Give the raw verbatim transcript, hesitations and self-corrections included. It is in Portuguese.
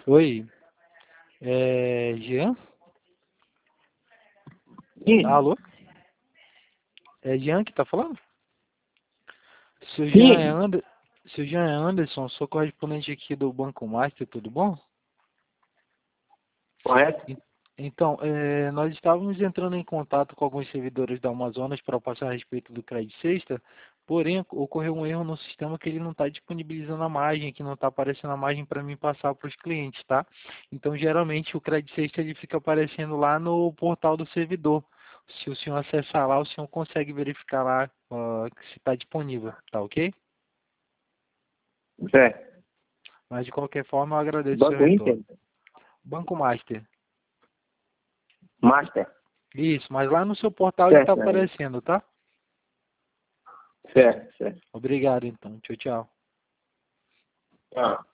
Oi, é Jean? Sim, Alô? É Jean que tá falando? Seu Jean é sim, Ander... Seu Jean é Anderson, sou correspondente aqui do Banco Master, tudo bom? correto? En- Então, é, nós estávamos entrando em contato com alguns servidores da Amazonas para passar a respeito do Credit Sexta, porém ocorreu um erro no sistema que ele não está disponibilizando a margem, que não está aparecendo a margem para mim passar para os clientes, tá? Então, geralmente o Credit Sexta ele fica aparecendo lá no portal do servidor. Se o senhor acessar lá, o senhor consegue verificar lá ah, se está disponível, tá ok? Certo. Mas de qualquer forma, eu agradeço o seu Banco Inter, retorno. Banco Master. Master. Isso, mas lá no seu portal ele está Certo, né? aparecendo, tá? Certo, certo. Obrigado, então. Tchau, tchau. Ah.